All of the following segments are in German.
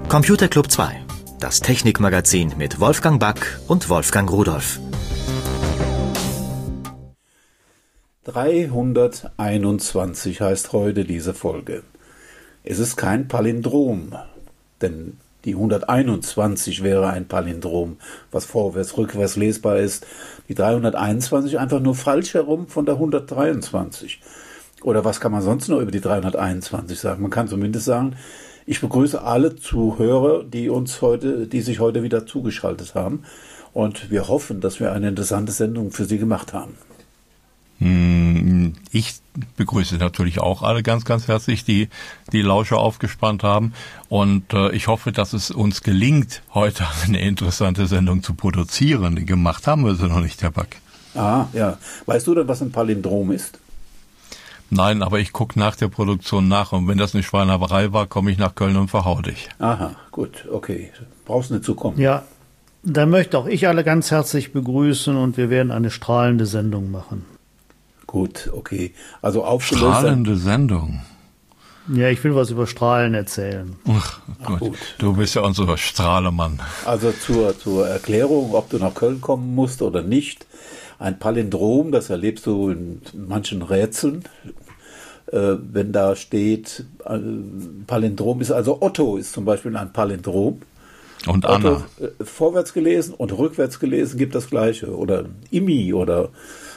Computer Club 2, das Technikmagazin mit Wolfgang Back und Wolfgang Rudolph. 321 heißt heute diese Folge. Es ist kein Palindrom, denn die 121 wäre ein Palindrom, was vorwärts, rückwärts lesbar ist. Die 321 einfach nur falsch herum von der 123. Oder was kann man sonst noch über die 321 sagen? Man kann zumindest sagen, ich begrüße alle Zuhörer, die sich heute wieder zugeschaltet haben. Und wir hoffen, dass wir eine interessante Sendung für Sie gemacht haben. Ich begrüße natürlich auch alle ganz, ganz herzlich, die Lauscher aufgespannt haben. Und ich hoffe, dass es uns gelingt, heute eine interessante Sendung zu produzieren. Gemacht haben wir sie noch nicht, Herr Back. Ah, ja. Weißt du denn, was ein Palindrom ist? Nein, aber ich gucke nach der Produktion nach. Und wenn das eine Schweinerei war, komme ich nach Köln und verhau dich. Aha, gut, okay. Brauchst nicht zu kommen. Ja, dann möchte auch ich alle ganz herzlich begrüßen und wir werden eine strahlende Sendung machen. Gut, okay. Also aufgelöst. Strahlende Sendung. Ja, ich will was über Strahlen erzählen. Ach, gut. Du bist ja unser Strahlemann. Also zur Erklärung, ob du nach Köln kommen musst oder nicht. Ein Palindrom, das erlebst du in manchen Rätseln. Wenn da steht, Palindrom ist, also Otto ist zum Beispiel ein Palindrom. Und Otto, Anna. Vorwärts gelesen und rückwärts gelesen gibt das Gleiche. Oder Imi oder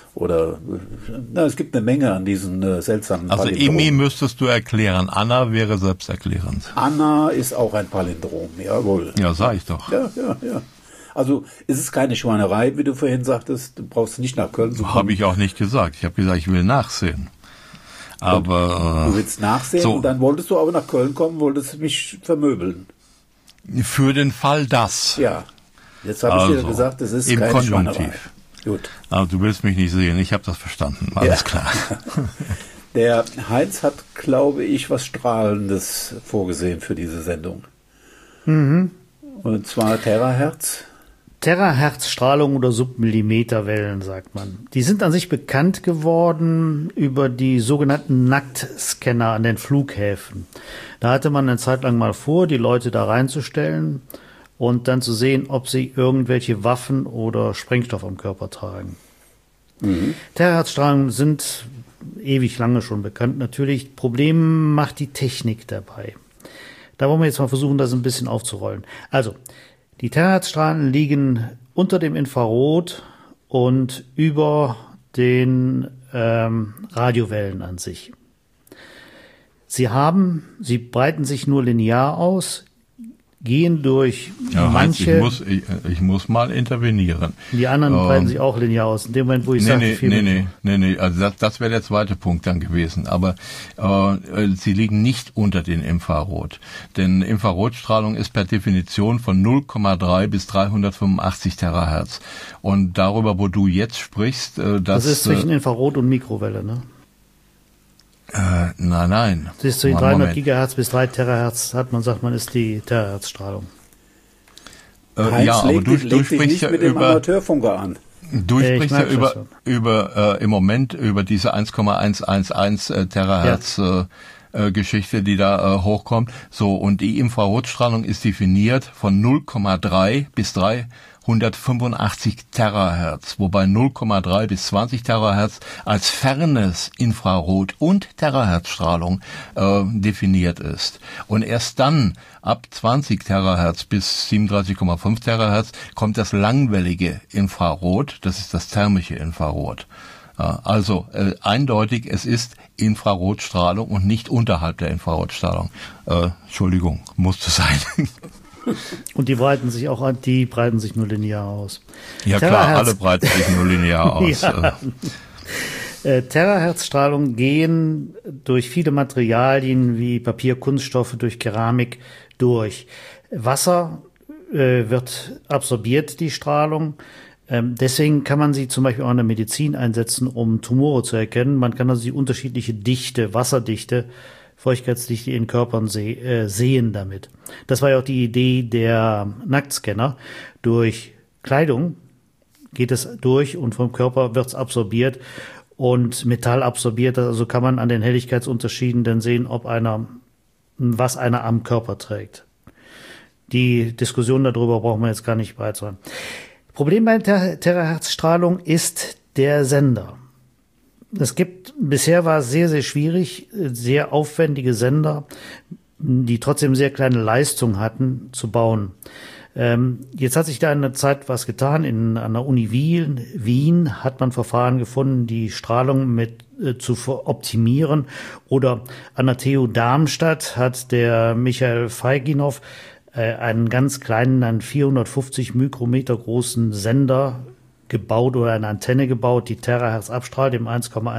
es gibt eine Menge an diesen seltsamen Also Palindromen. Imi müsstest du erklären, Anna wäre selbsterklärend. Anna ist auch ein Palindrom, jawohl. Ja, sag ich doch. Ja. Also es ist keine Schweinerei, wie du vorhin sagtest, du brauchst nicht nach Köln zu kommen. Habe ich auch nicht gesagt. Ich habe gesagt, ich will nachsehen. Aber du willst nachsehen so, und dann wolltest du aber nach Köln kommen, wolltest mich vermöbeln. Für den Fall das. Ja, jetzt habe ich dir gesagt, es ist im keine Schweinerei. Konjunktiv. Gut. Aber du willst mich nicht sehen, ich habe das verstanden. Alles klar. Der Heinz hat, glaube ich, was Strahlendes vorgesehen für diese Sendung. Mhm. Und zwar Terahertz. Terahertz-Strahlung oder Submillimeterwellen, sagt man. Die sind an sich bekannt geworden über die sogenannten Nacktscanner an den Flughäfen. Da hatte man eine Zeit lang mal vor, die Leute da reinzustellen und dann zu sehen, ob sie irgendwelche Waffen oder Sprengstoff am Körper tragen. Mhm. Terahertz-Strahlungen sind ewig lange schon bekannt. Natürlich, Problem macht die Technik dabei. Da wollen wir jetzt mal versuchen, das ein bisschen aufzurollen. Also, die Terahertzstrahlen liegen unter dem Infrarot und über den Radiowellen an sich. Sie breiten sich nur linear aus, gehen durch manche... Heinz, ich muss mal intervenieren. Die anderen breiten sich auch linear aus. In dem Moment, wo ich sage... Nee. Also das wäre der zweite Punkt dann gewesen. Aber sie liegen nicht unter den Infrarot. Denn Infrarotstrahlung ist per Definition von 0,3 bis 385 Terahertz. Und darüber, wo du jetzt sprichst... Das ist zwischen Infrarot und Mikrowelle, ne? Nein. Das ist so 300 Gigahertz bis 3 Terahertz, sagt man, ist die Terahertzstrahlung. Ja, aber du sprichst nicht ja mit dem Amateurfunker an. Du sprichst ja über im Moment über diese 1,111 Terahertz Geschichte, die da hochkommt. So, und die Infrarotstrahlung ist definiert von 0,3 bis 385 Terahertz, wobei 0,3 bis 20 Terahertz als fernes Infrarot und Terahertzstrahlung definiert ist. Und erst dann, ab 20 Terahertz bis 37,5 Terahertz, kommt das langwellige Infrarot, das ist das thermische Infrarot. Also eindeutig, es ist Infrarotstrahlung und nicht unterhalb der Infrarotstrahlung. Entschuldigung, musste sein. Und die breiten sich nur linear aus. Ja klar, alle breiten sich nur linear aus. Ja. Terahertzstrahlung gehen durch viele Materialien wie Papier, Kunststoffe, durch Keramik durch. Wasser wird absorbiert, die Strahlung. Deswegen kann man sie zum Beispiel auch in der Medizin einsetzen, um Tumore zu erkennen. Man kann also die unterschiedliche Dichte, Wasserdichte, Feuchtigkeitsdichte in Körpern sehen damit. Das war ja auch die Idee der Nacktscanner. Durch Kleidung geht es durch und vom Körper wird es absorbiert und Metall absorbiert. Also kann man an den Helligkeitsunterschieden dann sehen, was einer am Körper trägt. Die Diskussion darüber brauchen wir jetzt gar nicht beizutragen. Problem bei Terahertzstrahlung ist der Sender. Bisher war es sehr, sehr schwierig, sehr aufwendige Sender, die trotzdem sehr kleine Leistung hatten, zu bauen. Jetzt hat sich da in der Zeit was getan. An der Uni Wien hat man Verfahren gefunden, die Strahlung zu optimieren. Oder an der TU Darmstadt hat der Michael Feiginow einen ganz kleinen, einen 450 Mikrometer großen Sender gebaut oder eine Antenne gebaut, die Terahertz abstrahlt im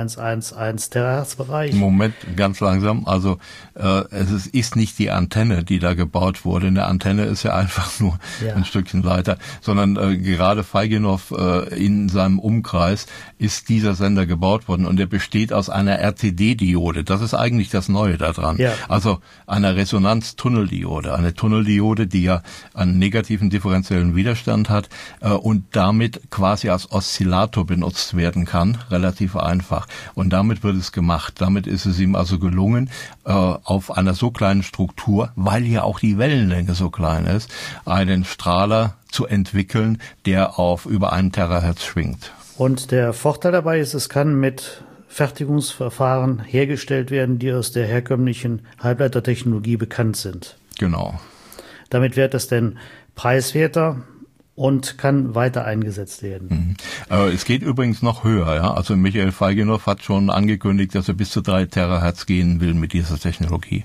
1,111 Terahertz Bereich. Moment, ganz langsam. Also es ist nicht die Antenne, die da gebaut wurde. Eine Antenne ist ja einfach nur ein Stückchen weiter, sondern gerade Feiginow in seinem Umkreis ist dieser Sender gebaut worden und der besteht aus einer RTD-Diode. Das ist eigentlich das Neue daran. Ja. Also einer Resonanztunneldiode. Eine Tunneldiode, die ja einen negativen differenziellen Widerstand hat und damit quasi als Oszillator benutzt werden kann, relativ einfach. Und damit wird es gemacht. Damit ist es ihm also gelungen, auf einer so kleinen Struktur, weil ja auch die Wellenlänge so klein ist, einen Strahler zu entwickeln, der auf über 1 Terahertz schwingt. Und der Vorteil dabei ist, es kann mit Fertigungsverfahren hergestellt werden, die aus der herkömmlichen Halbleitertechnologie bekannt sind. Genau. Damit wird es denn preiswerter und kann weiter eingesetzt werden. Es geht übrigens noch höher, ja. Also Michael Feiginow hat schon angekündigt, dass er bis zu 3 Terahertz gehen will mit dieser Technologie.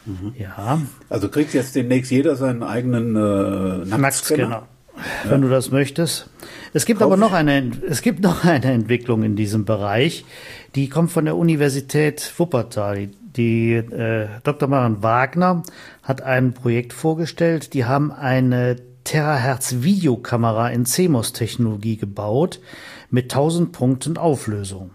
Ja. Also kriegt jetzt demnächst jeder seinen eigenen Nacktscanner? Wenn du das möchtest. Es gibt aber noch eine Entwicklung in diesem Bereich, die kommt von der Universität Wuppertal. Die Dr. Maren Wagner hat ein Projekt vorgestellt, die haben eine Terahertz-Videokamera in CMOS-Technologie gebaut mit 1000 Punkten Auflösung.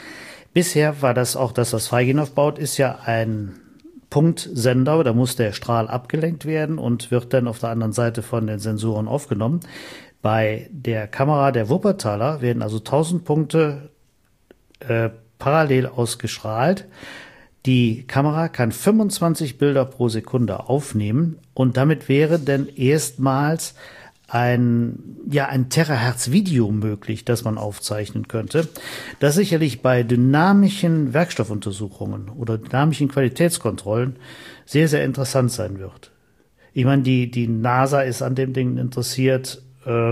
Bisher war das auch, dass das Feiginow baut, ist ja ein Punktsender, da muss der Strahl abgelenkt werden und wird dann auf der anderen Seite von den Sensoren aufgenommen. Bei der Kamera der Wuppertaler werden also 1000 Punkte parallel ausgestrahlt. Die Kamera kann 25 Bilder pro Sekunde aufnehmen und damit wäre dann erstmals ein Terahertz-Video möglich, das man aufzeichnen könnte, das sicherlich bei dynamischen Werkstoffuntersuchungen oder dynamischen Qualitätskontrollen sehr, sehr interessant sein wird. Ich meine, die NASA ist an dem Ding interessiert,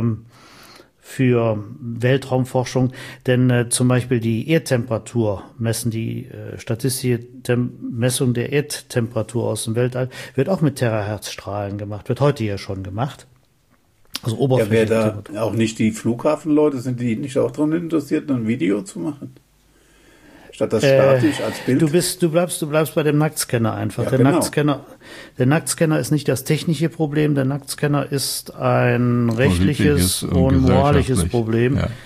für Weltraumforschung, denn zum Beispiel die Erdtemperatur messen, die statistische Messung der Erdtemperatur aus dem Weltall wird auch mit Terahertzstrahlen gemacht, wird heute ja schon gemacht. Also Oberfläche. Ja, wäre da auch nicht die Flughafenleute, sind die nicht auch daran interessiert, ein Video zu machen? Statt das statisch als Bild? Du bleibst bei dem Nacktscanner einfach. Ja, der Nacktscanner ist nicht das technische Problem, der Nacktscanner ist ein rechtliches und moralisches Problem. Ja.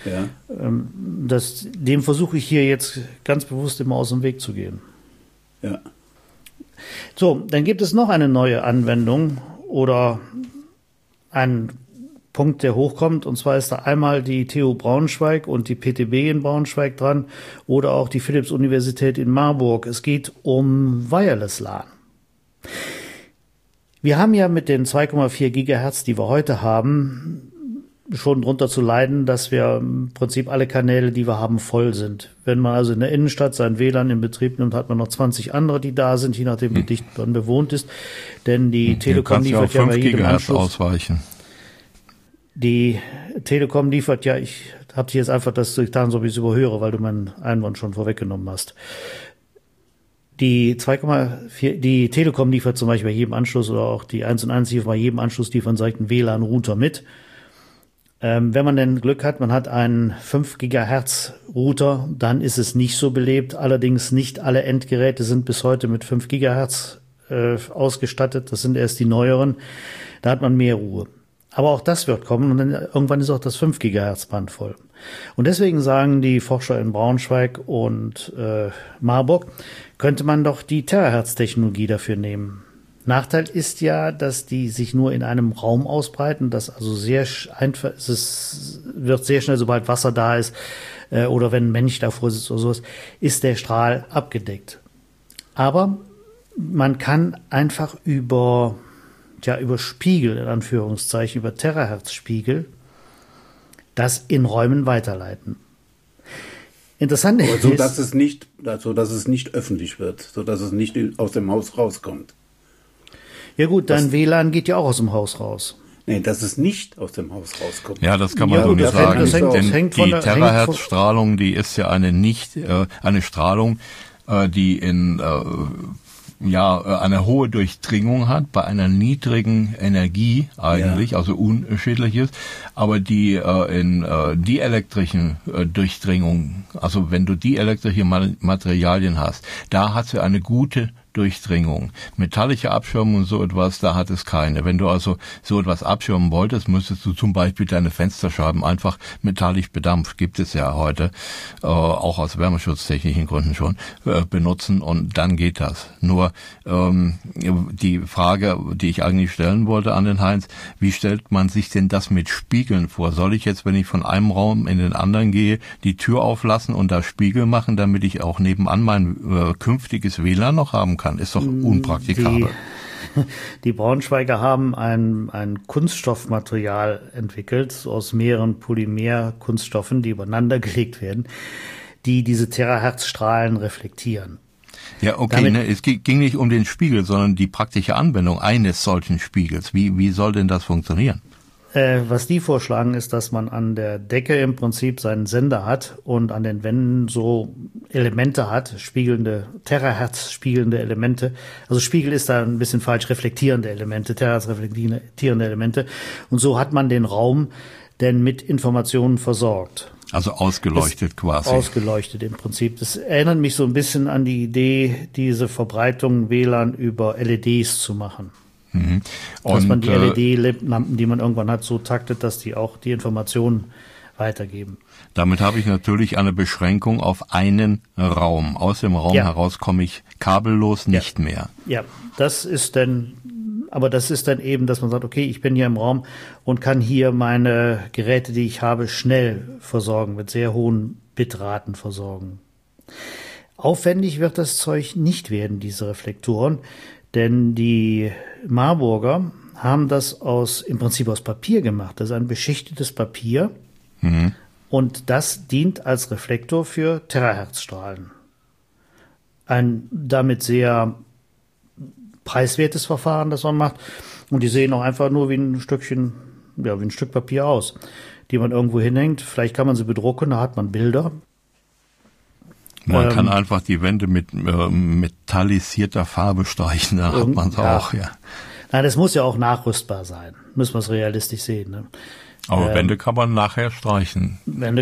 Dem versuche ich hier jetzt ganz bewusst immer aus dem Weg zu gehen. Ja. So, dann gibt es noch eine neue Anwendung oder ein Punkt, der hochkommt, und zwar ist da einmal die TU Braunschweig und die PTB in Braunschweig dran oder auch die Philipps-Universität in Marburg. Es geht um Wireless LAN. Wir haben ja mit den 2,4 Gigahertz, die wir heute haben, schon drunter zu leiden, dass wir im Prinzip alle Kanäle, die wir haben, voll sind. Wenn man also in der Innenstadt sein WLAN in Betrieb nimmt, hat man noch 20 andere, die da sind, je nachdem, wie dicht man bewohnt ist. Denn die Telekom liefert ja bei jedem Anschluss ausweichen. Die Telekom liefert ja, ich habe dir jetzt einfach das getan, so wie ich es überhöre, weil du meinen Einwand schon vorweggenommen hast. Die 2,4, die Telekom liefert zum Beispiel bei jedem Anschluss oder auch die 1&1 liefert bei jedem Anschluss liefern direkt einen WLAN-Router mit. Wenn man denn Glück hat, man hat einen 5 Gigahertz Router, dann ist es nicht so belebt. Allerdings nicht alle Endgeräte sind bis heute mit 5 Gigahertz ausgestattet. Das sind erst die neueren. Da hat man mehr Ruhe. Aber auch das wird kommen und dann irgendwann ist auch das 5 Gigahertz Band voll. Und deswegen sagen die Forscher in Braunschweig und Marburg, könnte man doch die Terahertz-Technologie dafür nehmen. Nachteil ist ja, dass die sich nur in einem Raum ausbreiten, das also sehr einfach, es wird sehr schnell, sobald Wasser da ist oder wenn ein Mensch davor sitzt oder sowas, ist der Strahl abgedeckt. Aber man kann einfach über über Spiegel, in Anführungszeichen, über Terahertz-Spiegel, das in Räumen weiterleiten. Interessant ist, so dass es nicht öffentlich wird, so dass es nicht aus dem Haus rauskommt. Ja gut, dein WLAN geht ja auch aus dem Haus raus. Nee, dass es nicht aus dem Haus rauskommt. Ja, das kann man so nicht sagen. Denn die Terahertz-Strahlung, die ist ja eine Strahlung, die in eine hohe Durchdringung hat, bei einer niedrigen Energie eigentlich, also unschädlich ist, aber die in dielektrischen Durchdringung, also wenn du dielektrische Materialien hast, da hat sie eine gute Durchdringung. Metallische Abschirmung und so etwas, da hat es keine. Wenn du also so etwas abschirmen wolltest, müsstest du zum Beispiel deine Fensterscheiben einfach metallisch bedampft, gibt es ja heute, auch aus wärmeschutztechnischen Gründen schon, benutzen und dann geht das. Nur die Frage, die ich eigentlich stellen wollte an den Heinz, wie stellt man sich denn das mit Spiegeln vor? Soll ich jetzt, wenn ich von einem Raum in den anderen gehe, die Tür auflassen und da Spiegel machen, damit ich auch nebenan mein künftiges WLAN noch haben kann? Ist doch unpraktikabel. Die Braunschweiger haben ein Kunststoffmaterial entwickelt, aus mehreren Polymerkunststoffen, die übereinander gelegt werden, die diese Terahertzstrahlen reflektieren. Ja, okay, es ging nicht um den Spiegel, sondern die praktische Anwendung eines solchen Spiegels. Wie soll denn das funktionieren? Was die vorschlagen, ist, dass man an der Decke im Prinzip seinen Sender hat und an den Wänden so Elemente hat, Terahertz spiegelnde Elemente. Also Spiegel ist da ein bisschen falsch, reflektierende Elemente, Terahertz reflektierende Elemente. Und so hat man den Raum denn mit Informationen versorgt. Also ausgeleuchtet quasi. Ausgeleuchtet im Prinzip. Das erinnert mich so ein bisschen an die Idee, diese Verbreitung WLAN über LEDs zu machen. Mhm. Dass man die LED-Lampen, die man irgendwann hat, so taktet, dass die auch die Informationen weitergeben. Damit habe ich natürlich eine Beschränkung auf einen Raum. Aus dem Raum heraus komme ich kabellos nicht mehr. Ja, das ist dann eben, dass man sagt, okay, ich bin hier im Raum und kann hier meine Geräte, die ich habe, schnell versorgen, mit sehr hohen Bitraten versorgen. Aufwendig wird das Zeug nicht werden, diese Reflektoren, denn die Marburger haben das im Prinzip aus Papier gemacht. Das ist ein beschichtetes Papier und das dient als Reflektor für Terahertzstrahlen. Ein damit sehr preiswertes Verfahren, das man macht. Und die sehen auch einfach nur wie ein Stück Papier aus, die man irgendwo hinhängt. Vielleicht kann man sie bedrucken, da hat man Bilder. Man kann einfach die Wände mit metallisierter Farbe streichen, da hat man es auch, ja. Nein, das muss ja auch nachrüstbar sein. Müssen wir es realistisch sehen. Ne? Aber Wände kann man nachher streichen.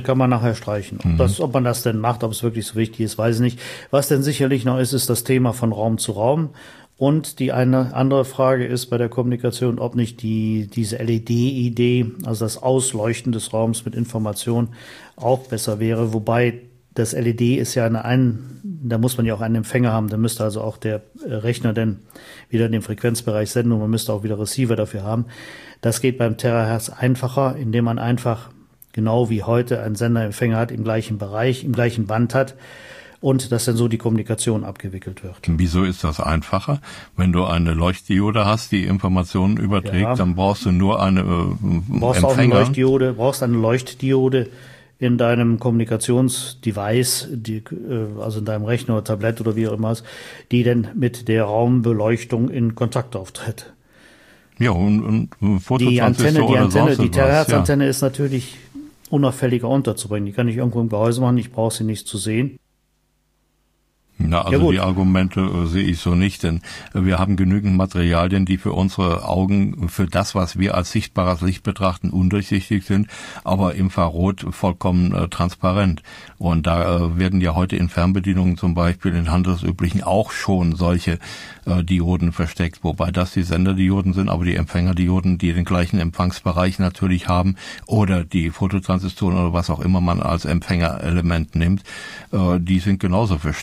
Ob man das denn macht, ob es wirklich so wichtig ist, weiß ich nicht. Was denn sicherlich noch ist das Thema von Raum zu Raum. Und die eine andere Frage ist bei der Kommunikation, ob nicht diese LED-Idee, also das Ausleuchten des Raums mit Information, auch besser wäre. Wobei das LED ist ja da muss man ja auch einen Empfänger haben, da müsste also auch der Rechner dann wieder in den Frequenzbereich senden und man müsste auch wieder Receiver dafür haben. Das geht beim Terahertz einfacher, indem man einfach genau wie heute einen Senderempfänger hat, im gleichen Bereich, im gleichen Band hat und dass dann so die Kommunikation abgewickelt wird. Wieso ist das einfacher? Wenn du eine Leuchtdiode hast, die Informationen überträgt, dann brauchst du nur eine Empfänger. Brauchst eine Leuchtdiode in deinem Kommunikationsdevice, also in deinem Rechner oder Tablett oder wie auch immer, die dann mit der Raumbeleuchtung in Kontakt auftritt. Ja, und die Terahertz-Antenne ist natürlich unauffälliger unterzubringen. Die kann ich irgendwo im Gehäuse machen, ich brauche sie nicht zu sehen. Na, also die Argumente sehe ich so nicht, denn wir haben genügend Materialien, die für unsere Augen, für das, was wir als sichtbares Licht betrachten, undurchsichtig sind, aber Infrarot vollkommen transparent. Und da werden ja heute in Fernbedienungen zum Beispiel, in handelsüblichen, auch schon solche Dioden versteckt, wobei das die Senderdioden sind, aber die Empfängerdioden, die den gleichen Empfangsbereich natürlich haben, oder die Phototransistoren oder was auch immer man als Empfängerelement nimmt, die sind genauso versteckt. Also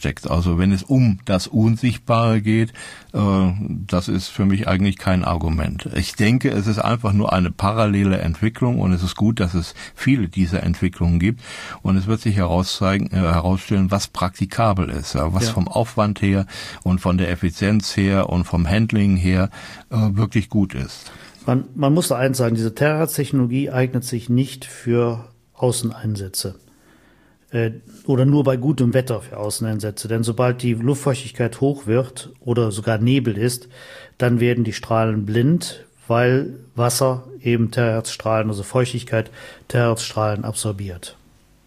Also wenn es um das Unsichtbare geht, das ist für mich eigentlich kein Argument. Ich denke, es ist einfach nur eine parallele Entwicklung und es ist gut, dass es viele dieser Entwicklungen gibt und es wird sich herausstellen, was praktikabel ist, was vom Aufwand her und von der Effizienz her und vom Handling her wirklich gut ist. Man muss da eins sagen, diese Terahertz-Technologie eignet sich nicht für Außeneinsätze. Oder nur bei gutem Wetter für Außeneinsätze. Denn sobald die Luftfeuchtigkeit hoch wird oder sogar Nebel ist, dann werden die Strahlen blind, weil Wasser eben Terahertzstrahlen, also Feuchtigkeit, Terahertzstrahlen absorbiert.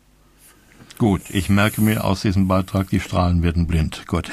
Gut, ich merke mir aus diesem Beitrag, die Strahlen werden blind. Gut.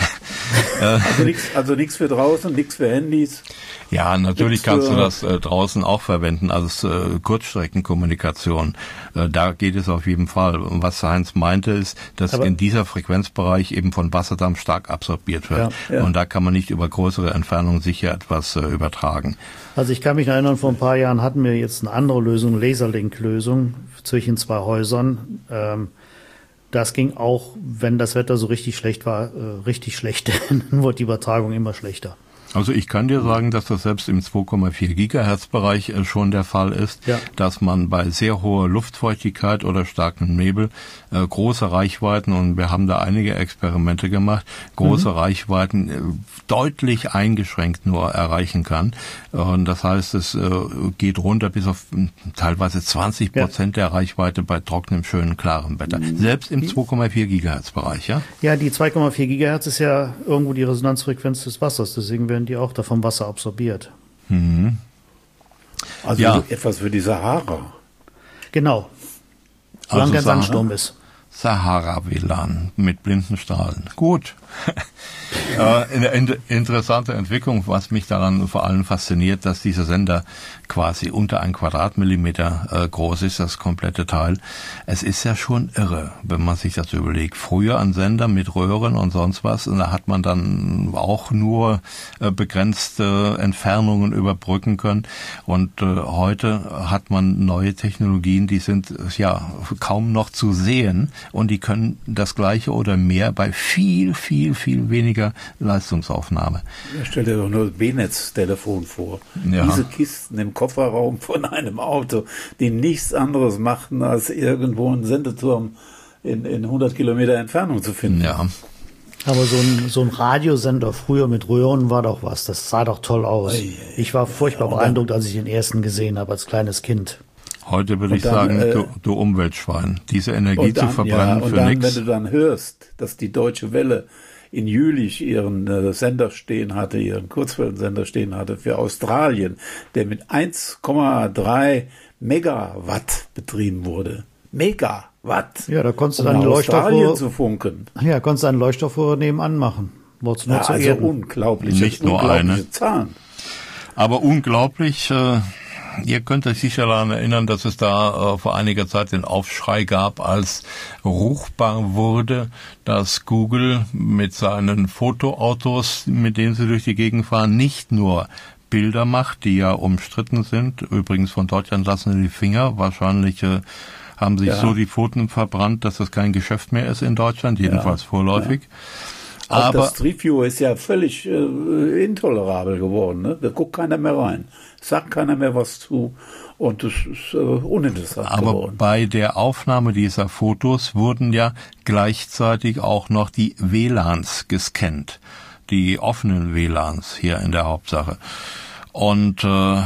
Also nichts für draußen, nichts für Handys. Ja, natürlich kannst du das draußen auch verwenden als Kurzstreckenkommunikation. Da geht es auf jeden Fall. Und was Heinz meinte ist, dass in dieser Frequenzbereich eben von Wasserdampf stark absorbiert wird. Ja. Und da kann man nicht über größere Entfernungen sicher etwas übertragen. Also ich kann mich erinnern, vor ein paar Jahren hatten wir jetzt eine andere Lösung, Laserlink-Lösung zwischen zwei Häusern. Das ging auch, wenn das Wetter so richtig schlecht war, richtig schlecht. Dann wurde die Übertragung immer schlechter. Also ich kann dir sagen, dass das selbst im 2,4 Gigahertz Bereich schon der Fall ist, dass man bei sehr hoher Luftfeuchtigkeit oder starkem Nebel große Reichweiten, und wir haben da einige Experimente gemacht, große Reichweiten deutlich eingeschränkt nur erreichen kann. Und das heißt, es geht runter bis auf teilweise 20% der Reichweite bei trockenem, schönen, klarem Wetter. Selbst im 2,4 Gigahertz Bereich, ja? Ja, die 2,4 Gigahertz ist ja irgendwo die Resonanzfrequenz des Wassers, deswegen werden die auch da vom Wasser absorbiert. Mhm. Also etwas für die Sahara. Genau. Solange kein Sandsturm ist. Sahara-WLAN mit blinden Strahlen. Gut. Eine interessante Entwicklung, was mich daran vor allem fasziniert, dass dieser Sender quasi unter 1 Quadratmillimeter groß ist, das komplette Teil. Es ist ja schon irre, wenn man sich das überlegt. Früher ein Sender mit Röhren und sonst was, und da hat man dann auch nur begrenzte Entfernungen überbrücken können. Und heute hat man neue Technologien, die sind ja kaum noch zu sehen, und die können das Gleiche oder mehr bei viel weniger Leistungsaufnahme. Ja, stell dir doch nur das B-Netz-Telefon vor. Ja. Diese Kisten im Kofferraum von einem Auto, die nichts anderes machten, als irgendwo einen Sendeturm in 100 Kilometer Entfernung zu finden. Ja. Aber so ein Radiosender früher mit Röhren war doch was. Das sah doch toll aus. Ich war furchtbar beeindruckt, als ich den ersten gesehen habe als kleines Kind. Heute würde ich sagen, du Umweltschwein, diese Energie zu verbrennen für nichts. Wenn du dann hörst, dass die Deutsche Welle in Jülich ihren Sender stehen hatte, ihren Kurzwellensender stehen hatte für Australien, der mit 1,3 Megawatt betrieben wurde. Megawatt. Ja, da konntest du dann Leuchtstoffröhre zu funken. Ja, konntest du einen Leuchtstoffröhre nebenan machen. Also unglaubliche, nicht nur eine Zahlen. Aber unglaublich. Ihr könnt euch sicher daran erinnern, dass es da vor einiger Zeit den Aufschrei gab, als ruchbar wurde, dass Google mit seinen Fotoautos, mit denen sie durch die Gegend fahren, nicht nur Bilder macht, die ja umstritten sind. Übrigens von Deutschland lassen sie die Finger. Wahrscheinlich haben sich so die Pfoten verbrannt, dass das kein Geschäft mehr ist in Deutschland, jedenfalls vorläufig. Ja. Aber das Street View ist ja völlig intolerabel geworden. Ne? Da guckt keiner mehr rein. Sagt keiner mehr was zu, und das ist uninteressant geworden. Aber bei der Aufnahme dieser Fotos wurden ja gleichzeitig auch noch die WLANs gescannt, die offenen WLANs hier in der Hauptsache. Und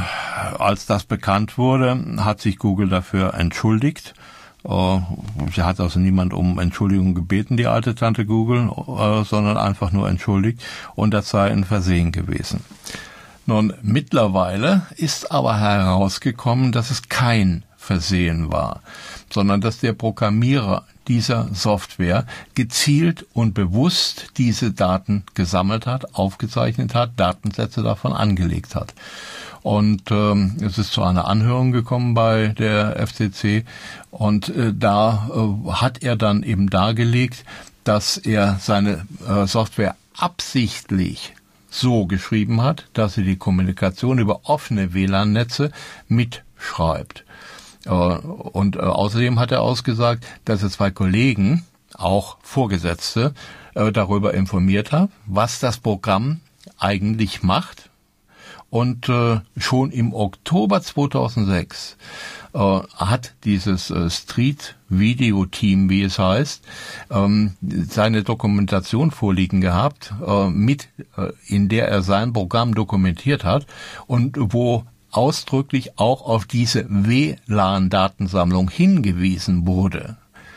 als das bekannt wurde, hat sich Google dafür entschuldigt. Sie hat also niemand um Entschuldigung gebeten, die alte Tante Google, sondern einfach nur entschuldigt, und das sei ein Versehen gewesen. Nun, mittlerweile ist aber herausgekommen, dass es kein Versehen war, sondern dass der Programmierer dieser Software gezielt und bewusst diese Daten gesammelt hat, aufgezeichnet hat, Datensätze davon angelegt hat. Und es ist zu einer Anhörung gekommen bei der FCC, und da hat er dann eben dargelegt, dass er seine Software absichtlich so geschrieben hat, dass sie die Kommunikation über offene WLAN-Netze mitschreibt. Und außerdem hat er ausgesagt, dass er 2 Kollegen auch Vorgesetzte darüber informiert habe, was das Programm eigentlich macht. Und schon im Oktober 2006 hat dieses Street Video Team, wie es heißt, seine Dokumentation vorliegen gehabt, in der er sein Programm dokumentiert hat und wo ausdrücklich auch auf diese WLAN-Datensammlung hingewiesen wurde.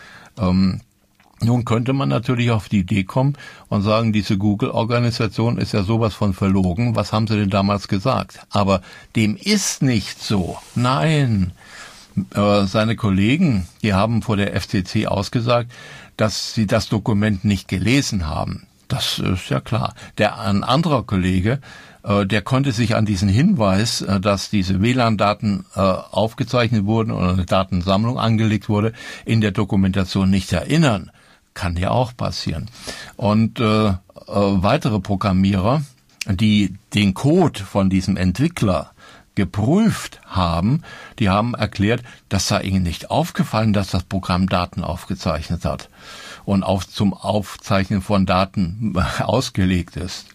Nun könnte man natürlich auf die Idee kommen und sagen, diese Google-Organisation ist ja sowas von verlogen. Was haben sie denn damals gesagt? Aber dem ist nicht so. Nein. Seine Kollegen, die haben vor der FCC ausgesagt, dass sie das Dokument nicht gelesen haben. Das ist ja klar. Ein anderer Kollege, der konnte sich an diesen Hinweis, dass diese WLAN-Daten aufgezeichnet wurden und eine Datensammlung angelegt wurde, in der Dokumentation nicht erinnern. Kann ja auch passieren. Und weitere Programmierer, die den Code von diesem Entwickler geprüft haben, die haben erklärt, das sei ihnen nicht aufgefallen, dass das Programm Daten aufgezeichnet hat und zum Aufzeichnen von Daten ausgelegt ist.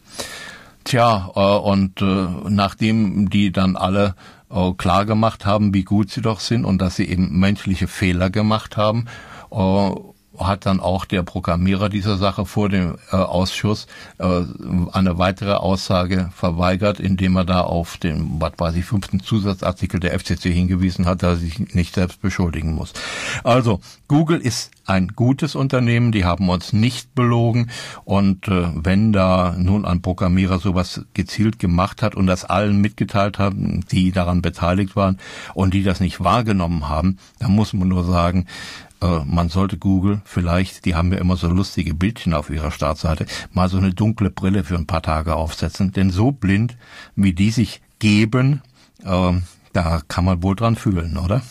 Und nachdem die dann alle klar gemacht haben, wie gut sie doch sind und dass sie eben menschliche Fehler gemacht haben, hat dann auch der Programmierer dieser Sache vor dem Ausschuss eine weitere Aussage verweigert, indem er da auf den, 5. Zusatzartikel der FCC hingewiesen hat, dass er sich nicht selbst beschuldigen muss. Also, Google ist ein gutes Unternehmen, die haben uns nicht belogen und wenn da nun ein Programmierer sowas gezielt gemacht hat und das allen mitgeteilt haben, die daran beteiligt waren und die das nicht wahrgenommen haben, dann muss man nur sagen, man sollte Google vielleicht, die haben ja immer so lustige Bildchen auf ihrer Startseite, mal so eine dunkle Brille für ein paar Tage aufsetzen. Denn so blind, wie die sich geben, da kann man wohl dran fühlen, oder?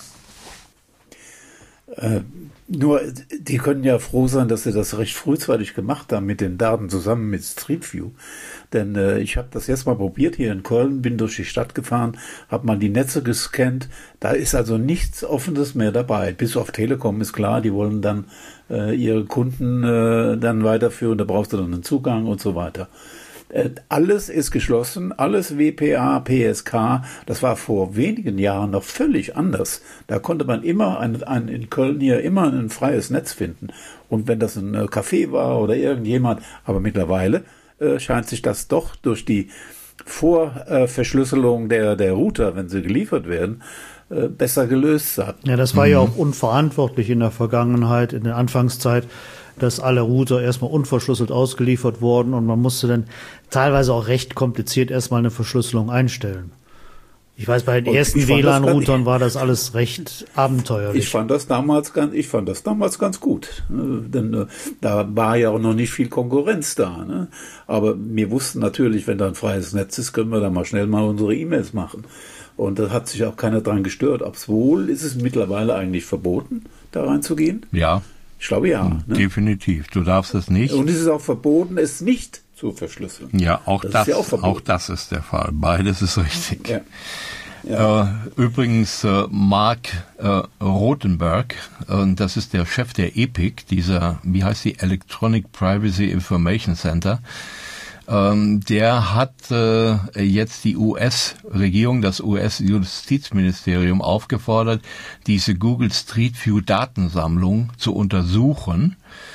Nur, die können ja froh sein, dass sie das recht frühzeitig gemacht haben mit den Daten zusammen mit Street View. Denn ich habe das jetzt mal probiert hier in Köln, bin durch die Stadt gefahren, habe mal die Netze gescannt. Da ist also nichts Offenes mehr dabei. Bis auf Telekom ist klar, die wollen dann ihre Kunden dann weiterführen, da brauchst du dann einen Zugang und so weiter. Alles ist geschlossen, alles WPA, PSK, das war vor wenigen Jahren noch völlig anders. Da konnte man immer in Köln hier immer ein freies Netz finden. Und wenn das ein Café war oder irgendjemand, aber mittlerweile scheint sich das doch durch die Vorverschlüsselung der Router, wenn sie geliefert werden, besser gelöst zu haben. Ja, das war ja auch unverantwortlich in der Vergangenheit, in der Anfangszeit, dass alle Router erstmal unverschlüsselt ausgeliefert wurden und man musste dann teilweise auch recht kompliziert erstmal eine Verschlüsselung einstellen. Ich weiß, bei den ersten WLAN-Routern war das alles recht abenteuerlich. Ich fand das damals ganz gut, denn da war ja auch noch nicht viel Konkurrenz da. Ne? Aber wir wussten natürlich, wenn da ein freies Netz ist, können wir da mal schnell mal unsere E-Mails machen. Und da hat sich auch keiner dran gestört. Obwohl ist es mittlerweile eigentlich verboten, da reinzugehen? Ja. Ich glaube ja. Ne? Definitiv. Du darfst es nicht. Und es ist auch verboten, es nicht zu verschlüsseln. Ja, auch das ist der Fall. Beides ist richtig. Ja. Ja. Übrigens, Mark Rothenberg, das ist der Chef der EPIC, dieser, wie heißt die, Electronic Privacy Information Center, der hat jetzt die US-Regierung, das US-Justizministerium aufgefordert, diese Google Street View Datensammlung zu untersuchen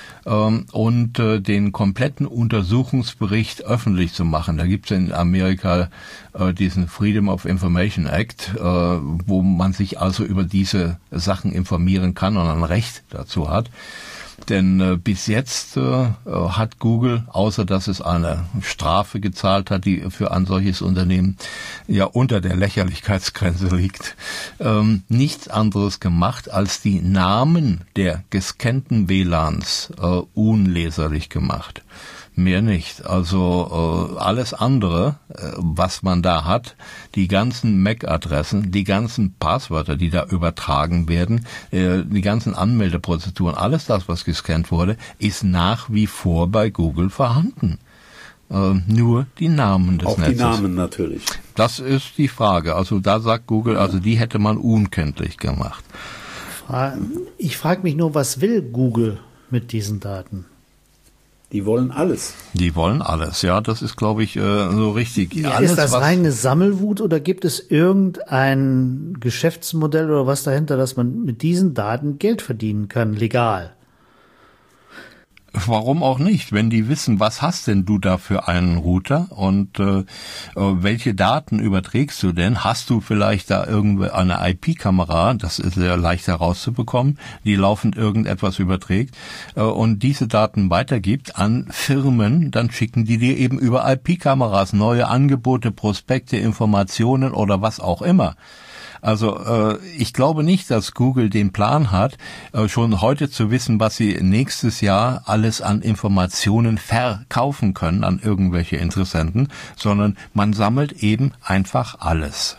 und den kompletten Untersuchungsbericht öffentlich zu machen. Da gibt es in Amerika diesen Freedom of Information Act, wo man sich also über diese Sachen informieren kann und ein Recht dazu hat. Denn bis jetzt hat Google, außer dass es eine Strafe gezahlt hat, die für ein solches Unternehmen ja unter der Lächerlichkeitsgrenze liegt, nichts anderes gemacht, als die Namen der gescannten WLANs unleserlich gemacht. Mehr nicht. Also alles andere, was man da hat, die ganzen MAC-Adressen, die ganzen Passwörter, die da übertragen werden, die ganzen Anmeldeprozeduren, alles das, was gescannt wurde, ist nach wie vor bei Google vorhanden. Nur die Namen des Netzes. Auch die Namen natürlich. Das ist die Frage. Also da sagt Google, also die hätte man unkenntlich gemacht. Ich frage mich nur, was will Google mit diesen Daten? Die wollen alles. Die wollen alles, ja, das ist, glaube ich, so richtig. Ja, alles, ist das reine Sammelwut oder gibt es irgendein Geschäftsmodell oder was dahinter, dass man mit diesen Daten Geld verdienen kann, legal? Warum auch nicht, wenn die wissen, was hast denn du da für einen Router und welche Daten überträgst du denn? Hast du vielleicht da irgendwie eine IP-Kamera, das ist sehr leicht herauszubekommen, die laufend irgendetwas überträgt und diese Daten weitergibt an Firmen, dann schicken die dir eben über IP-Kameras neue Angebote, Prospekte, Informationen oder was auch immer. Also ich glaube nicht, dass Google den Plan hat, schon heute zu wissen, was sie nächstes Jahr alles an Informationen verkaufen können an irgendwelche Interessenten, sondern man sammelt eben einfach alles.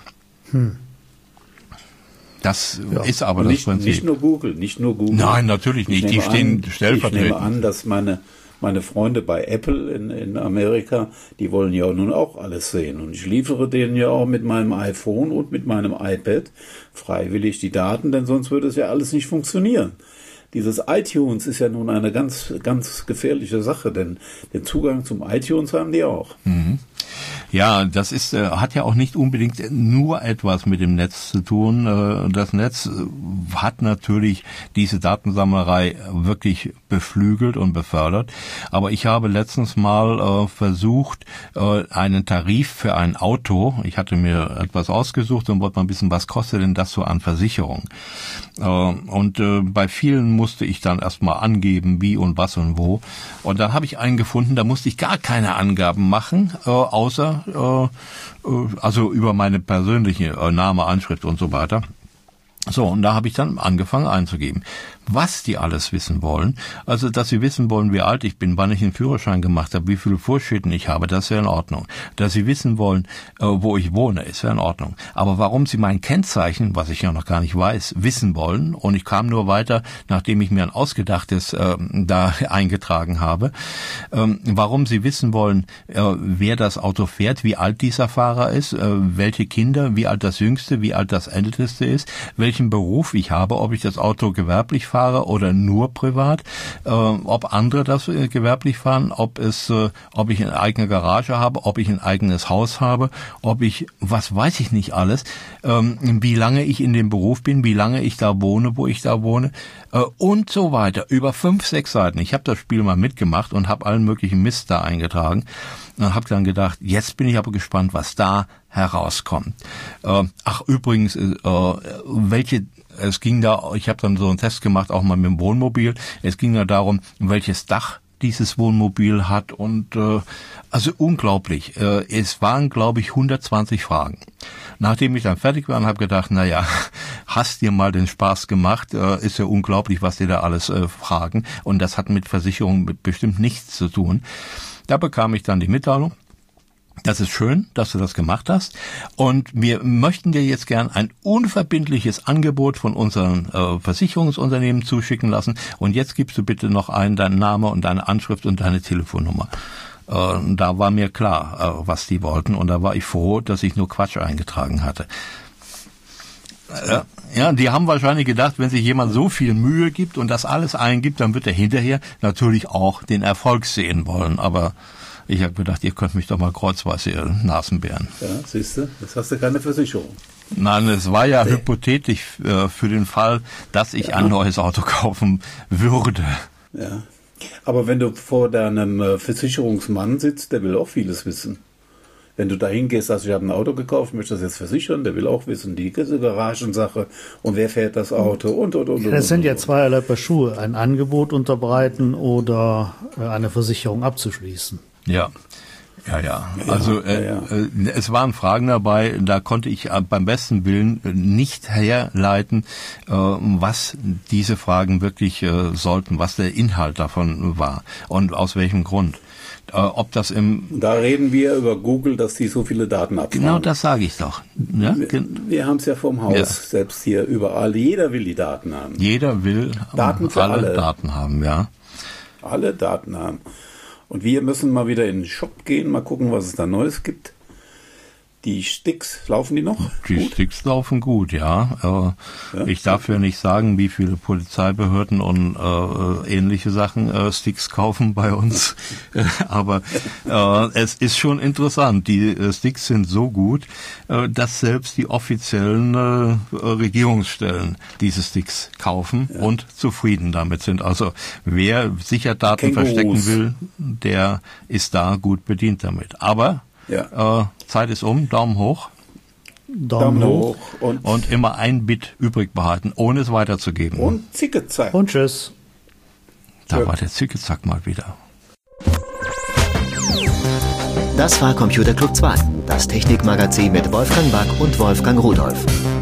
Das ist aber das Prinzip. Nicht nur Google. Nein, natürlich nicht. Die stehen stellvertretend. Ich nehme an, dass meine Freunde bei Apple in Amerika, die wollen ja nun auch alles sehen. Und ich liefere denen ja auch mit meinem iPhone und mit meinem iPad freiwillig die Daten, denn sonst würde es ja alles nicht funktionieren. Dieses iTunes ist ja nun eine ganz, ganz gefährliche Sache, denn den Zugang zum iTunes haben die auch. Mhm. Ja, das ist hat ja auch nicht unbedingt nur etwas mit dem Netz zu tun. Das Netz hat natürlich diese Datensammlerei wirklich beflügelt und befördert. Aber ich habe letztens mal versucht, einen Tarif für ein Auto, ich hatte mir etwas ausgesucht und wollte mal wissen, was kostet denn das so an Versicherung? Und bei vielen musste ich dann erstmal angeben, wie und was und wo. Und dann habe ich einen gefunden, da musste ich gar keine Angaben machen, außer also über meine persönliche Name, Anschrift und so weiter. So, und da habe ich dann angefangen einzugeben, was die alles wissen wollen. Also, dass sie wissen wollen, wie alt ich bin, wann ich einen Führerschein gemacht habe, wie viele Vorschriften ich habe, das ist ja in Ordnung. Dass sie wissen wollen, wo ich wohne, ist ja in Ordnung. Aber warum sie mein Kennzeichen, was ich ja noch gar nicht weiß, wissen wollen, und ich kam nur weiter, nachdem ich mir ein ausgedachtes da eingetragen habe, warum sie wissen wollen, wer das Auto fährt, wie alt dieser Fahrer ist, welche Kinder, wie alt das Jüngste, wie alt das Älteste ist, welchen Beruf ich habe, ob ich das Auto gewerblich fahre oder nur privat, ob andere das gewerblich fahren, ob ich eine eigene Garage habe, ob ich ein eigenes Haus habe, ob ich, was weiß ich nicht alles, wie lange ich in dem Beruf bin, wie lange ich da wohne, wo ich da wohne und so weiter. Über 5, 6 Seiten. Ich habe das Spiel mal mitgemacht und habe allen möglichen Mist da eingetragen. Und habe dann gedacht, jetzt bin ich aber gespannt, was da herauskommt. Ach, übrigens, es ging da, ich habe dann so einen Test gemacht, auch mal mit dem Wohnmobil. Es ging da darum, welches Dach dieses Wohnmobil hat und also unglaublich. Es waren, glaube ich, 120 Fragen. Nachdem ich dann fertig war, habe gedacht, naja, hast dir mal den Spaß gemacht, ist ja unglaublich, was die da alles fragen. Und das hat mit Versicherung bestimmt nichts zu tun. Da bekam ich dann die Mitteilung, das ist schön, dass du das gemacht hast und wir möchten dir jetzt gern ein unverbindliches Angebot von unseren Versicherungsunternehmen zuschicken lassen und jetzt gibst du bitte noch deinen Namen und deine Anschrift und deine Telefonnummer. Da war mir klar, was die wollten und da war ich froh, dass ich nur Quatsch eingetragen hatte. Ja, die haben wahrscheinlich gedacht, wenn sich jemand so viel Mühe gibt und das alles eingibt, dann wird er hinterher natürlich auch den Erfolg sehen wollen. Aber ich habe gedacht, ihr könnt mich doch mal kreuzweise, ihr Nasenbären. Ja, siehst du, jetzt hast du keine Versicherung. Nein, es war ja hypothetisch für den Fall, dass ich ein neues Auto kaufen würde. Ja, aber wenn du vor deinem Versicherungsmann sitzt, der will auch vieles wissen. Wenn du da hingehst, also ich habe ein Auto gekauft, möchte das jetzt versichern, der will auch wissen, die Garagensache und wer fährt das Auto und. Das sind ja zweierlei Paar Schuhe, ein Angebot unterbreiten oder eine Versicherung abzuschließen. Ja. Also es waren Fragen dabei, da konnte ich beim besten Willen nicht herleiten, was diese Fragen wirklich sollten, was der Inhalt davon war und aus welchem Grund. Ob das Da reden wir über Google, dass die so viele Daten abfragen. Genau, das sage ich doch. Ja? Wir haben es ja vom Haus, selbst hier überall. Jeder will die Daten haben. Jeder will Daten für alle Daten haben, ja. Alle Daten haben. Und wir müssen mal wieder in den Shop gehen, mal gucken, was es da Neues gibt. Die Sticks, laufen die noch? Die gut? Sticks laufen gut, ja. Ich darf ja nicht sagen, wie viele Polizeibehörden und ähnliche Sachen Sticks kaufen bei uns. Aber es ist schon interessant. Die Sticks sind so gut, dass selbst die offiziellen Regierungsstellen diese Sticks kaufen und zufrieden damit sind. Also wer sicher Daten verstecken will, der ist da gut bedient damit. Aber Zeit ist um, Daumen hoch. Daumen hoch. Und immer ein Bit übrig behalten, ohne es weiterzugeben. Und Zicke-Zack. Und tschüss. Da war der Zicke-Zack mal wieder. Das war Computer Club 2, das Technikmagazin mit Wolfgang Back und Wolfgang Rudolph.